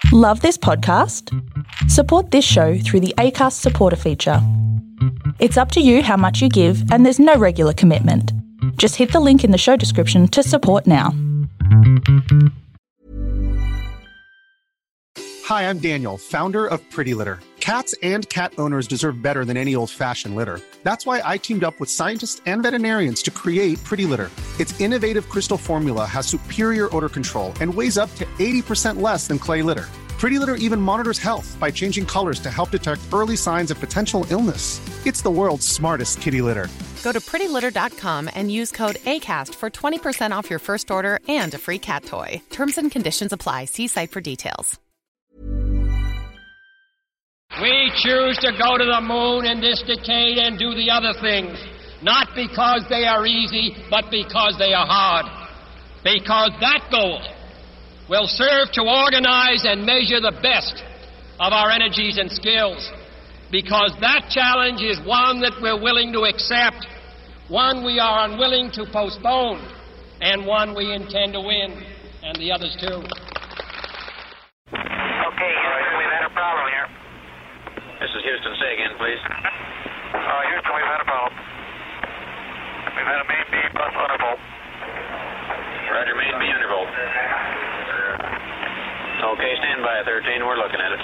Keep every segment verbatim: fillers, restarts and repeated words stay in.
Love this podcast? Support this show through the Acast supporter feature. It's up to you how much you give, and there's no regular commitment. Just hit the link in the show description to support now. Hi, I'm Daniel, founder of Pretty Litter. Cats and cat owners deserve better than any old-fashioned litter. That's why I teamed up with scientists and veterinarians to create Pretty Litter. Its innovative crystal formula has superior odor control and weighs up to eighty percent less than clay litter. Pretty Litter even monitors health by changing colors to help detect early signs of potential illness. It's the world's smartest kitty litter. Go to pretty litter dot com and use code ACAST for twenty percent off your first order and a free cat toy. Terms and conditions apply. See site for details. We choose to go to the moon in this decade and do the other things, not because they are easy, but because they are hard. Because that goal will serve to organize and measure the best of our energies and skills. Because that challenge is one that we're willing to accept, one we are unwilling to postpone, and one we intend to win, and the others too. Okay, Houston, we've had a problem here. This is Houston. Say again, please. Uh, Houston, we've had a problem. We've had a main B bus undervolt. Roger, main B undervolt. Okay, stand by, thirteen. We're looking at it.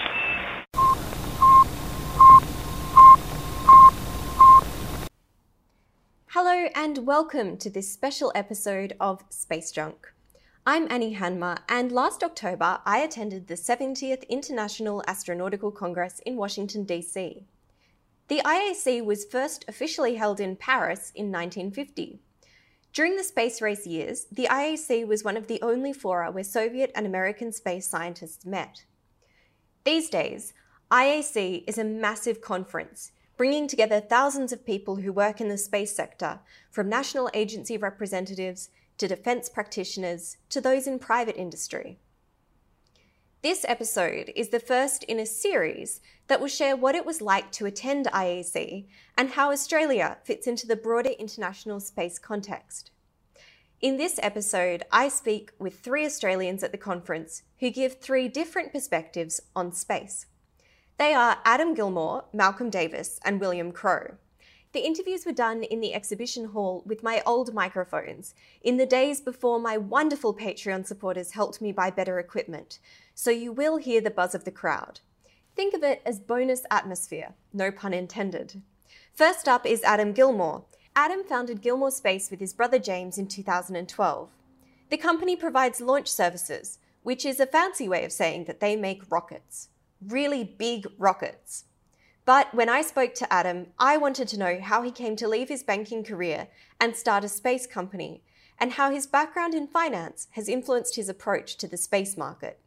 Hello and welcome to this special episode of Space Junk. I'm Annie Hanma, and last October I attended the seventieth International Astronautical Congress in Washington, D C. The I A C was first officially held in Paris in nineteen fifty. During the space race years, the I A C was one of the only fora where Soviet and American space scientists met. These days, I A C is a massive conference, bringing together thousands of people who work in the space sector, from national agency representatives to defense practitioners, to those in private industry. This episode is the first in a series that will share what it was like to attend I A C and how Australia fits into the broader international space context. In this episode, I speak with three Australians at the conference who give three different perspectives on space. They are Adam Gilmour, Malcolm Davis, and William Crowe. The interviews were done in the exhibition hall with my old microphones in the days before my wonderful Patreon supporters helped me buy better equipment, so you will hear the buzz of the crowd. Think of it as bonus atmosphere, no pun intended. First up is Adam Gilmour. Adam founded Gilmour Space with his brother James in two thousand twelve. The company provides launch services, which is a fancy way of saying that they make rockets. Really big rockets. But when I spoke to Adam, I wanted to know how he came to leave his banking career and start a space company, and how his background in finance has influenced his approach to the space market.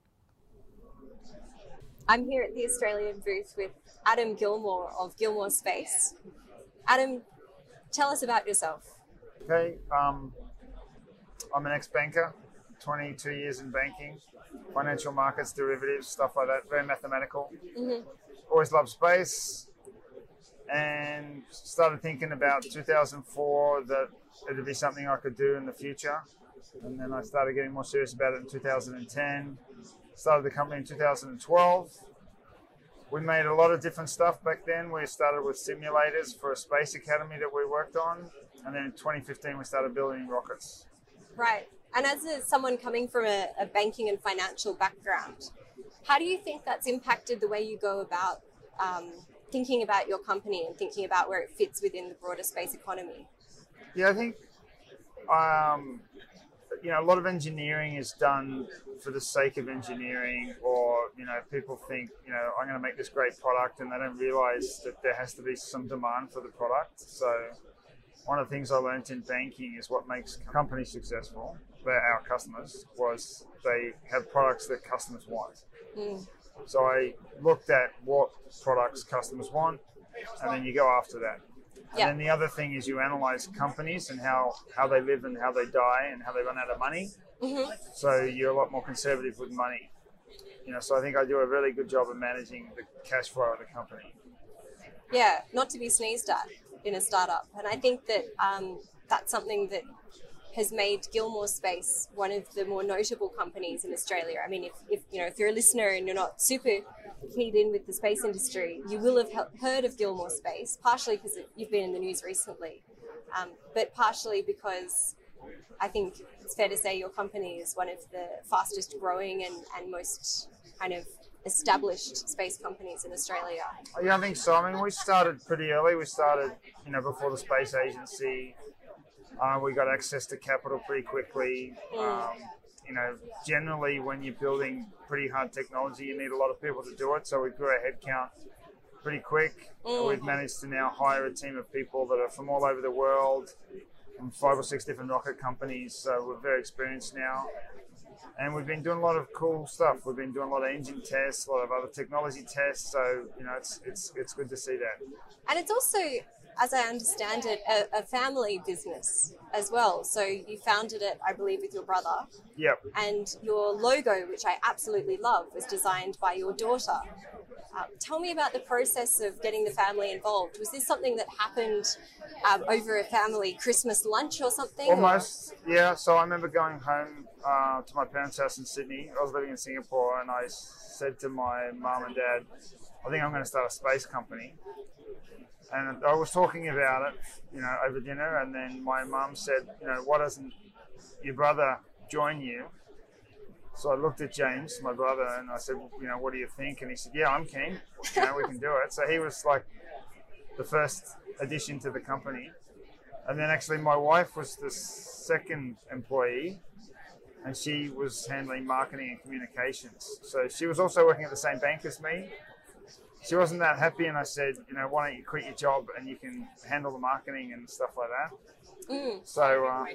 I'm here at the Australian booth with Adam Gilmour of Gilmour Space. Adam, tell us about yourself. Okay, um, I'm an ex-banker, twenty-two years in banking, financial markets, derivatives, stuff like that, very mathematical. Mm-hmm. Always loved space, and started thinking about two thousand four that it'd be something I could do in the future. And then I started getting more serious about it in two thousand ten. Started the company in two thousand twelve. We made a lot of different stuff back then. We started with simulators for a space academy that we worked on. And then in twenty fifteen, we started building rockets. Right. And as a, someone coming from a, a banking and financial background, how do you think that's impacted the way you go about um, thinking about your company and thinking about where it fits within the broader space economy? Yeah, I think um, you know, a lot of engineering is done for the sake of engineering, or, you know, people think, you know, I'm going to make this great product, and they don't realize that there has to be some demand for the product. So one of the things I learned in banking is what makes companies successful, they're our customers, was they have products that customers want. Mm. So I looked at what products customers want, and then you go after that. And yeah. Then the other thing is you analyze companies and how, how they live and how they die and how they run out of money. Mm-hmm. So you're a lot more conservative with money. You know, so I think I do a really good job of managing the cash flow of the company. Yeah, not to be sneezed at in a startup. And I think that um, that's something that has made Gilmore Space one of the more notable companies in Australia. I mean, if, if you know if you're a listener and you're not super keyed in with the space industry, you will have he- heard of Gilmore Space, partially because you've been in the news recently, um, but partially because I think it's fair to say your company is one of the fastest growing and, and most kind of established space companies in Australia. Yeah, I think so. I mean, we started pretty early. We started, you know, before the space agency. Uh, we got access to capital pretty quickly. Mm. Um, you know, generally when you're building pretty hard technology, you need a lot of people to do it. So we grew our headcount pretty quick. Mm. We've managed to now hire a team of people that are from all over the world, from five or six different rocket companies. So we're very experienced now. And we've been doing a lot of cool stuff. We've been doing a lot of engine tests, a lot of other technology tests. So, you know, it's it's it's good to see that. And it's also, as I understand it, a, a family business as well. So you founded it, I believe, with your brother. Yep. And your logo, which I absolutely love, was designed by your daughter. Um, tell me about the process of getting the family involved. Was this something that happened um, over a family Christmas lunch or something? Almost, or? yeah. So I remember going home uh, to my parents' house in Sydney. I was living in Singapore, and I said to my mum and dad, I think I'm going to start a space company. And I was talking about it, you know, over dinner, and then my mum said, you know, why doesn't your brother join you? So I looked at James, my brother, and I said, well, you know, what do you think? And he said, yeah, I'm keen. You know, we can do it. So he was like the first addition to the company. And then actually my wife was the second employee, and she was handling marketing and communications. So she was also working at the same bank as me. She wasn't that happy, and I said, you know, why don't you quit your job and you can handle the marketing and stuff like that. Mm. So uh,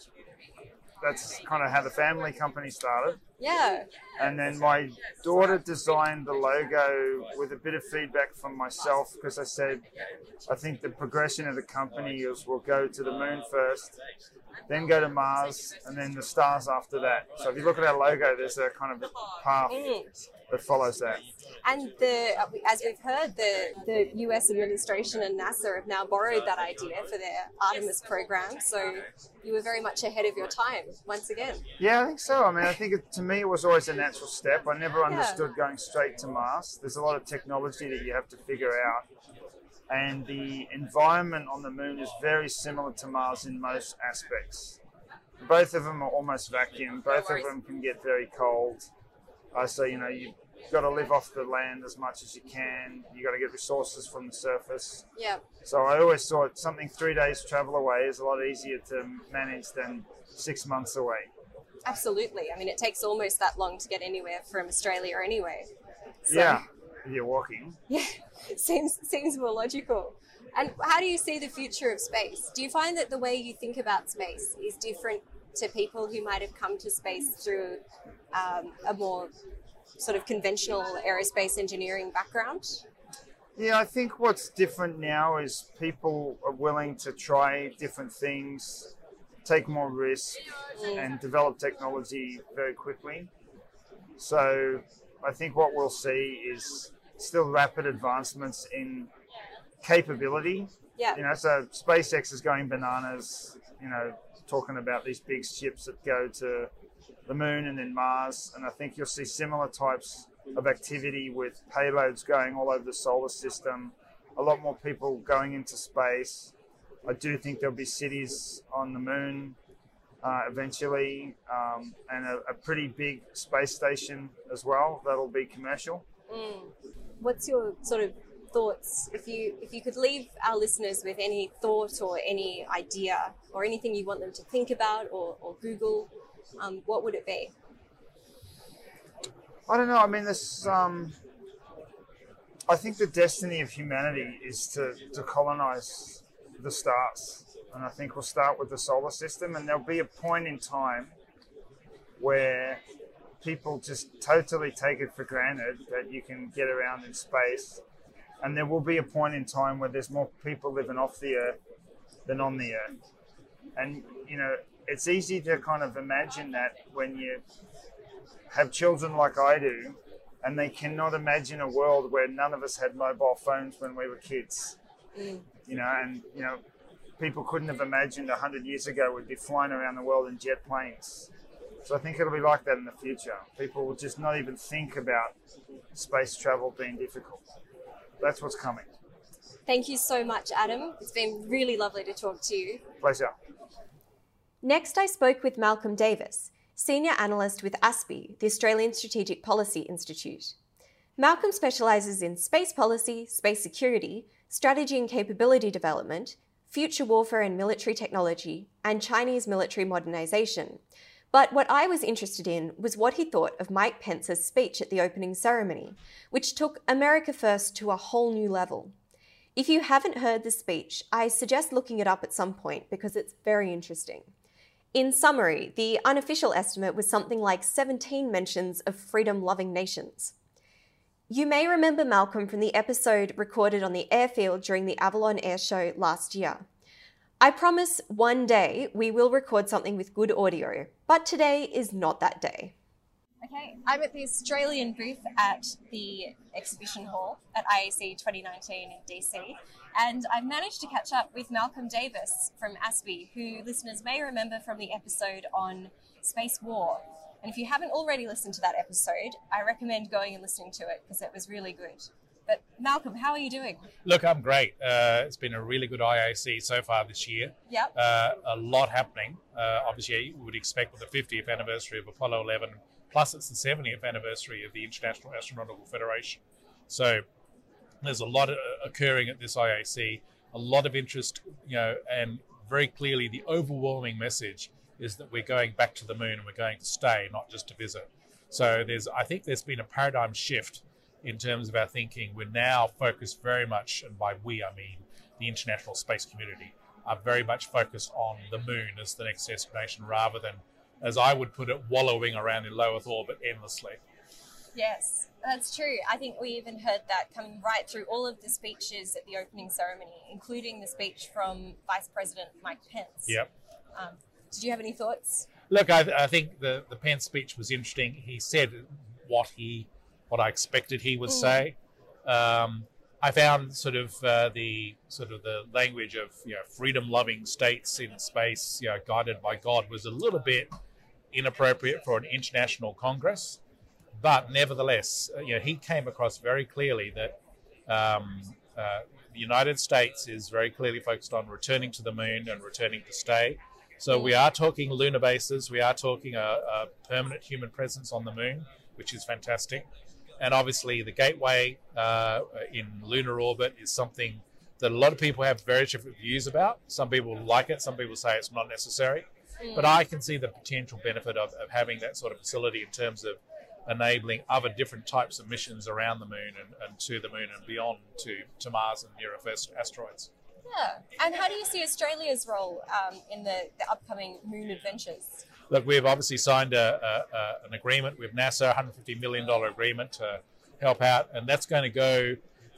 that's kind of how the family company started. Yeah. And then my daughter designed the logo with a bit of feedback from myself, because I said, I think the progression of the company is we'll go to the moon first, then go to Mars, and then the stars after that. So if you look at our logo, there's a kind of path Mm. that follows that. And the, as we've heard, the, the U S administration and NASA have now borrowed that idea for their Artemis program. So you were very much ahead of your time, once again. Yeah, I think so. I mean, I think it, to me it was always a natural step. I never understood yeah. going straight to Mars. There's a lot of technology that you have to figure out. And the environment on the moon is very similar to Mars in most aspects. Both of them are almost vacuum. Both of them can get very cold. Uh, so, you know, you've got to live off the land as much as you can. You've got to get resources from the surface. Yeah. So I always thought something three days travel away is a lot easier to manage than six months away. Absolutely. I mean, it takes almost that long to get anywhere from Australia anyway. So, yeah, if you're walking. Yeah, it seems, seems more logical. And how do you see the future of space? Do you find that the way you think about space is different to people who might have come to space through um, a more sort of conventional aerospace engineering background? Yeah, I think what's different now is people are willing to try different things, take more risk, mm. and develop technology very quickly. So I think what we'll see is still rapid advancements in capability. Yeah. You know, so SpaceX is going bananas, you know, talking about these big ships that go to the moon and then Mars. And I think you'll see similar types of activity with payloads going all over the solar system, a lot more people going into space. I do think there'll be cities on the moon uh, eventually, um, and a, a pretty big space station as well that'll be commercial. Mm. What's your sort of thoughts, if you if you could leave our listeners with any thought or any idea or anything you want them to think about or, or Google, um, what would it be? I don't know. I mean, this. Um, I think the destiny of humanity is to, to colonize the stars. And I think we'll start with the solar system, and there'll be a point in time where people just totally take it for granted that you can get around in space. And there will be a point in time where there's more people living off the Earth than on the Earth. And, you know, it's easy to kind of imagine that when you have children like I do, and they cannot imagine a world where none of us had mobile phones when we were kids. Mm. You know, and, you know, people couldn't have imagined one hundred years ago would be flying around the world in jet planes. So I think it'll be like that in the future. People will just not even think about space travel being difficult. That's what's coming. Thank you so much, Adam. It's been really lovely to talk to you. Pleasure. Next, I spoke with Malcolm Davis, Senior Analyst with A S P I, the Australian Strategic Policy Institute. Malcolm specialises in space policy, space security, strategy and capability development, future warfare and military technology, and Chinese military modernisation. But what I was interested in was what he thought of Mike Pence's speech at the opening ceremony, which took America First to a whole new level. If you haven't heard the speech, I suggest looking it up at some point because it's very interesting. In summary, the unofficial estimate was something like seventeen mentions of freedom-loving nations. You may remember Malcolm from the episode recorded on the airfield during the Avalon Air Show last year. I promise one day we will record something with good audio, but today is not that day. Okay, I'm at the Australian booth at the exhibition hall at I A C twenty nineteen in D C, and I've managed to catch up with Malcolm Davis from A S P I, who listeners may remember from the episode on space war. And if you haven't already listened to that episode, I recommend going and listening to it because it was really good. But Malcolm, how are you doing? Look, I'm great. Uh, it's been a really good I A C so far this year. Yep. Uh, a lot happening. Uh, obviously, you would expect with the fiftieth anniversary of Apollo eleven, plus it's the seventieth anniversary of the International Astronautical Federation. So there's a lot occurring at this I A C, a lot of interest, you know, and very clearly the overwhelming message is that we're going back to the moon and we're going to stay, not just to visit. So there's, I think there's been a paradigm shift in terms of our thinking. We're now focused very much, and by we I mean the international space community, are very much focused on the moon as the next destination rather than, as I would put it, wallowing around in low Earth orbit endlessly. Yes, that's true. I think we even heard that coming right through all of the speeches at the opening ceremony, including the speech from Vice President Mike Pence. Yep. Um, did you have any thoughts? Look, I, I think the, the Pence speech was interesting. He said what he what I expected he would mm. say. Um, I found sort of uh, the sort of the language of, you know, freedom-loving states in space, you know, guided by God, was a little bit inappropriate for an international congress. But nevertheless, you know, he came across very clearly that um, uh, the United States is very clearly focused on returning to the moon and returning to stay. So we are talking lunar bases. We are talking a, a permanent human presence on the moon, which is fantastic. And obviously the gateway uh, in lunar orbit is something that a lot of people have very different views about. Some people like it. Some people say it's not necessary. Mm. But I can see the potential benefit of, of having that sort of facility in terms of enabling other different types of missions around the moon and, and to the moon and beyond to, to Mars and near Earth asteroids. Yeah. And how do you see Australia's role um, in the, the upcoming moon adventures? Look, we've obviously signed a, a, a, an agreement with NASA, a one hundred fifty million dollars agreement to help out, and that's going to go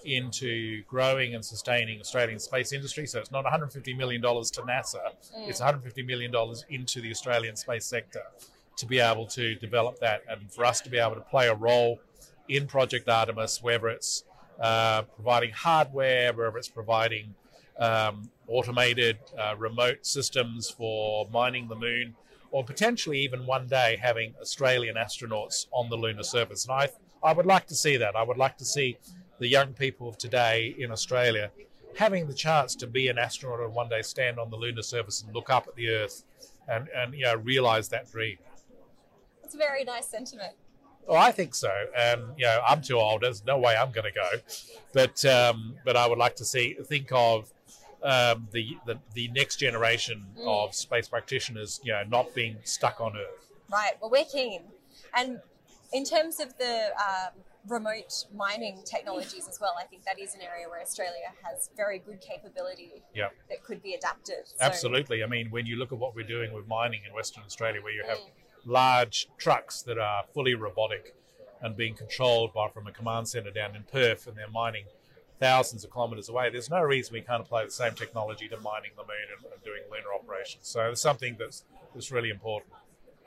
into growing and sustaining Australian space industry. So it's not one hundred fifty million dollars to NASA, mm. it's one hundred fifty million dollars into the Australian space sector to be able to develop that and for us to be able to play a role in Project Artemis, whether it's uh, providing hardware, whether it's providing um, automated uh, remote systems for mining the moon, or potentially even one day having Australian astronauts on the lunar surface. And I, I would like to see that. I would like to see the young people of today in Australia having the chance to be an astronaut and one day stand on the lunar surface and look up at the Earth and, and you know, realise that dream. It's a very nice sentiment. Well, I think so. And, you know, I'm too old. There's no way I'm going to go. But um, but I would like to see, think of um, the, the the next generation mm. of space practitioners, you know, not being stuck on Earth. Right. Well, we're keen. And in terms of the um, remote mining technologies as well, I think that is an area where Australia has very good capability yep. that could be adapted. So. Absolutely. I mean, when you look at what we're doing with mining in Western Australia, where you have mm. large trucks that are fully robotic and being controlled by from a command centre down in Perth, and they're mining thousands of kilometres away. There's no reason we can't apply the same technology to mining the moon and, and doing lunar operations. So it's something that's, that's really important.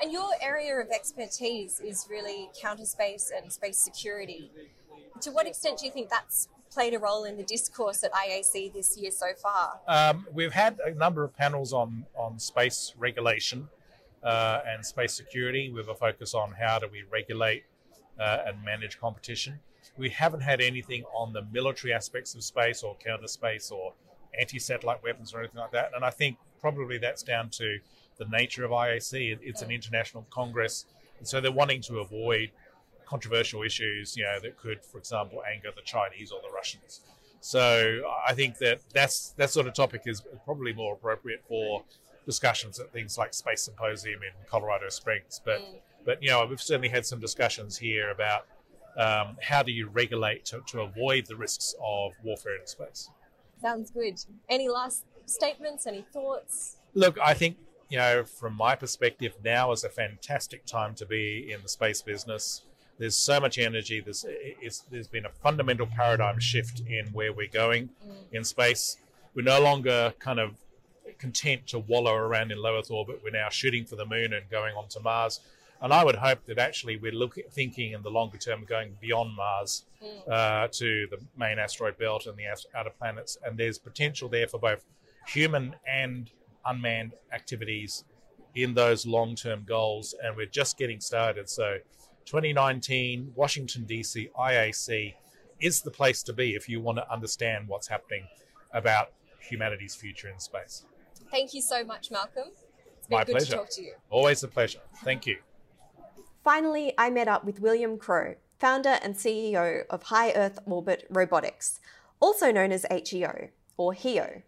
And your area of expertise is really counter space and space security. To what extent do you think that's played a role in the discourse at I A C this year so far? Um, we've had a number of panels on, on space regulation uh, and space security with a focus on how do we regulate uh, and manage competition. We haven't had anything on the military aspects of space or counter space or anti-satellite weapons or anything like that. And I think probably that's down to the nature of I A C. It's an international congress, and so they're wanting to avoid controversial issues, you know, that could, for example, anger the Chinese or the Russians. So I think that that's, that sort of topic is probably more appropriate for discussions at things like Space Symposium in Colorado Springs. But, mm. but you know, we've certainly had some discussions here about um, how do you regulate to, to avoid the risks of warfare in space. Sounds good. Any last statements, any thoughts? Look, I think, you know, from my perspective, now is a fantastic time to be in the space business. There's so much energy. There's, it's, there's been a fundamental paradigm shift in where we're going mm. in space. We're no longer kind of content to wallow around in low Earth orbit. We're now shooting for the moon and going on to Mars. And I would hope that actually we're looking, thinking in the longer term, going beyond Mars mm. uh, to the main asteroid belt and the outer planets. And there's potential there for both human and unmanned activities in those long-term goals, and we're just getting started. So twenty nineteen, Washington, D C, I A C is the place to be if you want to understand what's happening about humanity's future in space. Thank you so much, Malcolm. It's been My good pleasure. to talk to you. Always a pleasure. Thank you. Finally, I met up with William Crowe, founder and C E O of High Earth Orbit Robotics, also known as H E O, or H E O.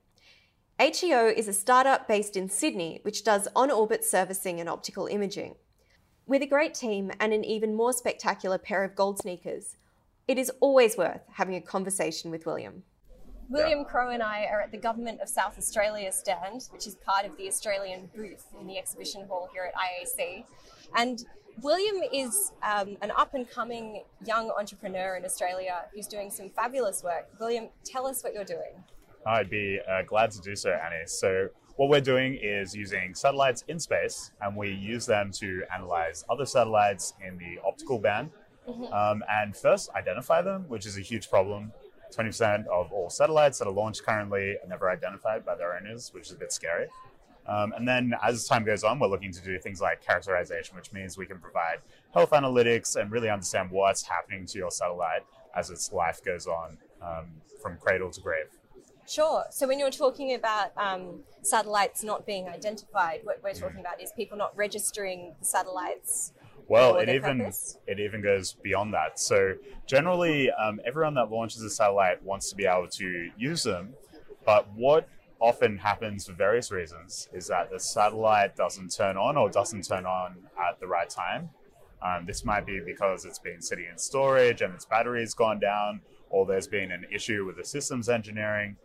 H E O is a startup based in Sydney which does on-orbit servicing and optical imaging. With a great team and an even more spectacular pair of gold sneakers, it is always worth having a conversation with William. William yeah. Crowe and I are at the Government of South Australia stand, which is part of the Australian booth in the exhibition hall here at I A C. And William is um, an up-and-coming young entrepreneur in Australia who's doing some fabulous work. William, tell us what you're doing. I'd be uh, glad to do so, Annie. So what we're doing is using satellites in space, and we use them to analyze other satellites in the optical band, mm-hmm. um, and first identify them, which is a huge problem. twenty percent of all satellites that are launched currently are never identified by their owners, which is a bit scary. Um, and then as time goes on, we're looking to do things like characterization, which means we can provide health analytics and really understand what's happening to your satellite as its life goes on um, from cradle to grave. Sure. So when you're talking about um, satellites not being identified, what we're talking about is people not registering the satellites. Well, it even purpose? it even goes beyond that. So generally, um, everyone that launches a satellite wants to be able to use them, but what often happens for various reasons is that the satellite doesn't turn on or doesn't turn on at the right time. Um, this might be because it's been sitting in storage and its battery's gone down, or there's been an issue with the systems engineering,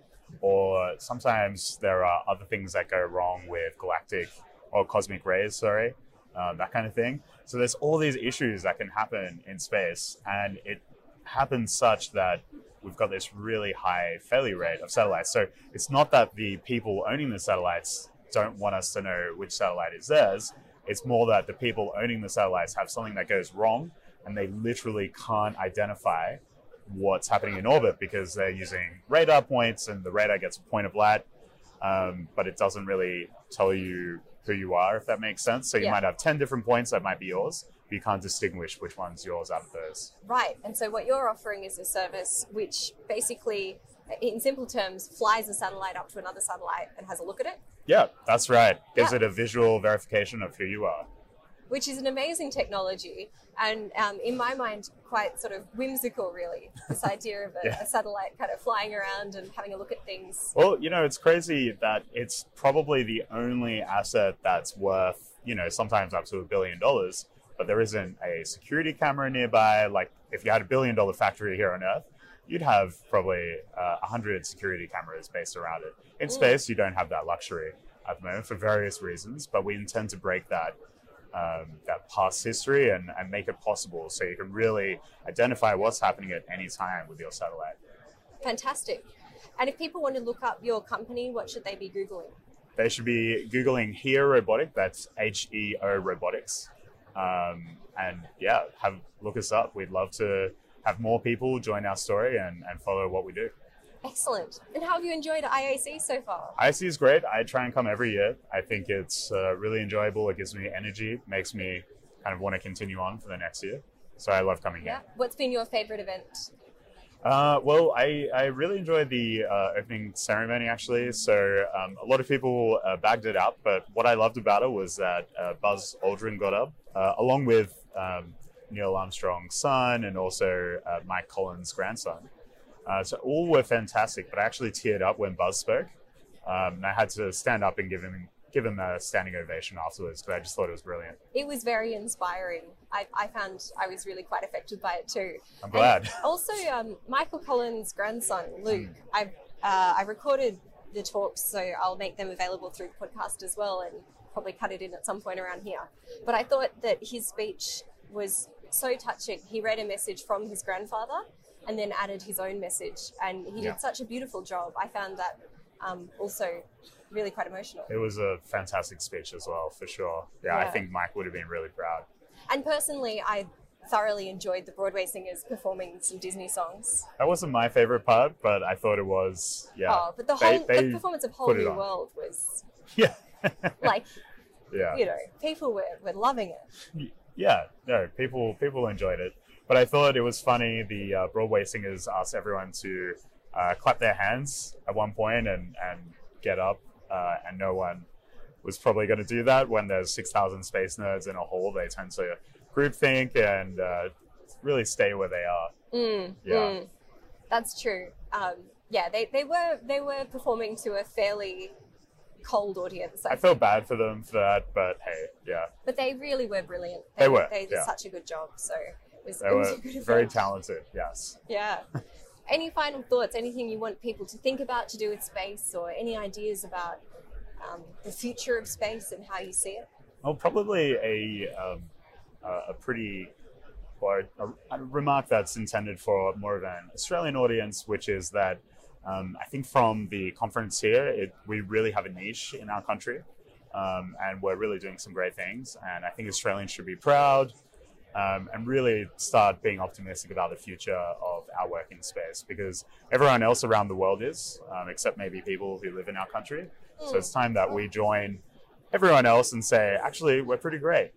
or sometimes there are other things that go wrong with galactic or cosmic rays, sorry, um, that kind of thing. So there's all these issues that can happen in space, and it happens such that we've got this really high failure rate of satellites. So it's not that the people owning the satellites don't want us to know which satellite is theirs. It's more that the people owning the satellites have something that goes wrong, and they literally can't identify what's happening in orbit because they're using radar points, and the radar gets a point of light, um, but it doesn't really tell you who you are, if that makes sense. So you yeah. might have ten different points that might be yours, but you can't distinguish which one's yours out of those. Right. And so what you're offering is a service which basically, in simple terms, flies a satellite up to another satellite and has a look at it? Yeah, that's right. Gives yeah. it a visual verification of who you are. Which is an amazing technology, and um, in my mind, quite sort of whimsical, really, this idea of a, yeah. a satellite kind of flying around and having a look at things. Well, you know, it's crazy that it's probably the only asset that's worth, you know, sometimes up to a billion dollars, but there isn't a security camera nearby. Like, if you had a billion dollar factory here on Earth, you'd have probably uh, one hundred security cameras based around it. In mm. space, you don't have that luxury at the moment for various reasons, but we intend to break that Um, that past history and, and make it possible so you can really identify what's happening at any time with your satellite. Fantastic. And if people want to look up your company, what should they be Googling? they should be Googling Heo Robotic. That's H E O Robotics. Um, and yeah, have look us up. We'd love to have more people join our story and, and follow what we do. Excellent. And how have you enjoyed I A C so far? I A C is great. I try and come every year. I think it's uh, really enjoyable. It gives me energy, makes me kind of want to continue on for the next year. So I love coming Yeah. here. What's been your favourite event? Uh, well, I, I really enjoyed the uh, opening ceremony, actually. So um, a lot of people uh, bagged it up, but what I loved about it was that uh, Buzz Aldrin got up, uh, along with um, Neil Armstrong's son and also uh, Mike Collins' grandson. Uh, so all were fantastic, but I actually teared up when Buzz spoke. Um, and I had to stand up and give him give him a standing ovation afterwards because I just thought it was brilliant. It was very inspiring. I, I found I was really quite affected by it too. I'm glad. And also, um, Michael Collins' grandson, Luke, mm. I uh, I recorded the talks, so I'll make them available through the podcast as well and probably cut it in at some point around here. But I thought that his speech was so touching. He read a message from his grandfather and then added his own message, and he Yeah. did such a beautiful job. I found that um, also really quite emotional. It was a fantastic speech as well, for sure. Yeah, Yeah. I think Mike would have been really proud. And personally, I thoroughly enjoyed the Broadway singers performing some Disney songs. That wasn't my favorite part, but I thought it was, yeah. Oh, but the they- whole they the performance of Whole put it New on. World was Yeah. like, Yeah. you know, people were, were loving it. Yeah, no, people people enjoyed it. But I thought it was funny, the uh, Broadway singers asked everyone to uh, clap their hands at one point and, and get up, uh, and no one was probably going to do that. When there's six thousand space nerds in a hall, they tend to groupthink and uh, really stay where they are. Mm, Yeah. mm. That's true. Um, yeah, they, they were they were performing to a fairly cold audience. I I felt bad for them for that, but hey, yeah. But they really were brilliant. They were, They did yeah. such a good job. So it was, They it was were a good very event. talented, yes. Yeah. Any final thoughts? Anything you want people to think about to do with space, or any ideas about um, the future of space and how you see it? Well, probably a um, a pretty or a, a remark that's intended for more of an Australian audience, which is that um, I think from the conference here, it, we really have a niche in our country, um, and we're really doing some great things. And I think Australians should be proud um, and really start being optimistic about the future of our work in space, because everyone else around the world is, um, except maybe people who live in our country. So it's time that we join everyone else and say, actually, we're pretty great.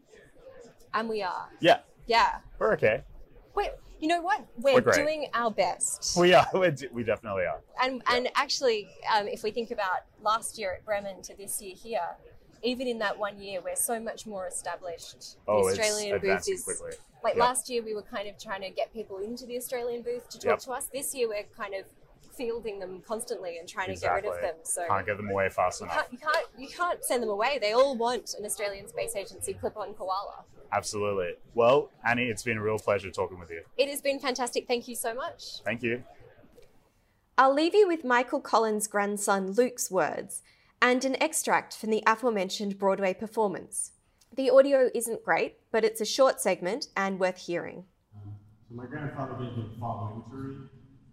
And we are. Yeah, Yeah. we're okay. Wait, you know what? We're, We're great. doing our best. We are. We're, d- we definitely are. And and actually, um, if we think about last year at Bremen to this year here, even in that one year, we're so much more established. Oh, the it's Australian booth advancing is quickly. like Yep. last year we were kind of trying to get people into the Australian booth to talk Yep. to us. This year we're kind of fielding them constantly and trying Exactly. to get rid of them. So Can't get them away fast you enough. can't, you can't you can't send them away. They all want an Australian Space Agency clip-on koala. Absolutely. Well, Annie, it's been a real pleasure talking with you. It has been fantastic. Thank you so much. Thank you. I'll leave you with Michael Collins' grandson Luke's words and an extract from the aforementioned Broadway performance. The audio isn't great, but it's a short segment and worth hearing. So my grandfather gave me the following to read.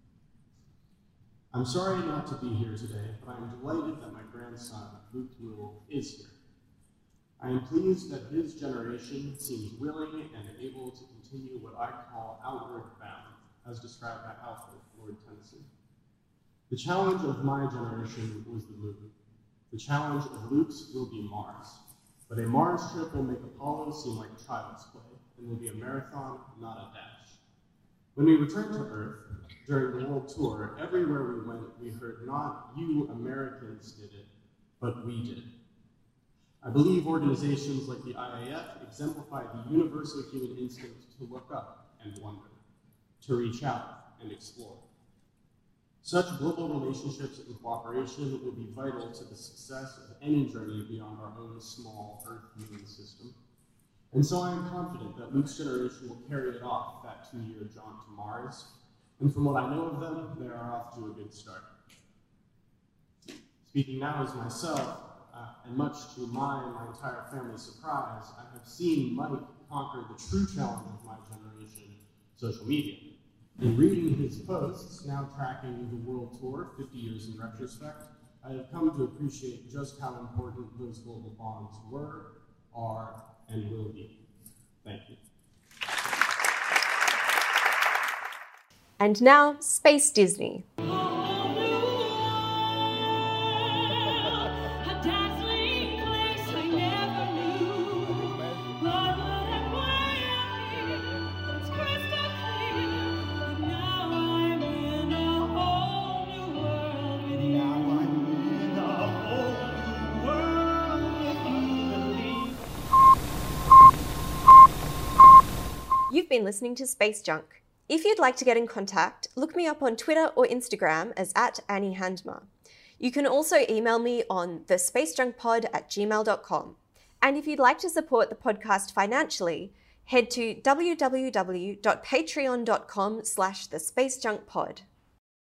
I'm sorry not to be here today, but I am delighted that my grandson, Luke Newell, is here. I am pleased that his generation seems willing and able to continue what I call outward bound, as described by Alfred, Lord Tennyson. The challenge of my generation was the moon. The challenge of Luke's will be Mars. But a Mars trip will make Apollo seem like child's play, and will be a marathon, not a dash. When we returned to Earth, during the world tour, everywhere we went, we heard not you Americans did it, but we did. I believe organizations like the I A F exemplify the universal human instinct to look up and wonder, to reach out and explore. Such global relationships and cooperation will be vital to the success of any journey beyond our own small Earth-Moon system. And so I am confident that Luke's generation will carry it off that two-year jaunt to Mars, and from what I know of them, they are off to a good start. Speaking now as myself, uh, and much to my and my entire family's surprise, I have seen Mike conquer the true challenge of my generation, social media. In reading his posts, now tracking the world tour, fifty years in retrospect, I have come to appreciate just how important those global bonds were, are, and will be. Thank you. And now, Space Disney. You've been listening to Space Junk. If you'd like to get in contact, look me up on Twitter or Instagram as at Annie Handmer. You can also email me on the space junk pod at gmail dot com. And if you'd like to support the podcast financially, head to w w w dot patreon dot com slash the space junk pod.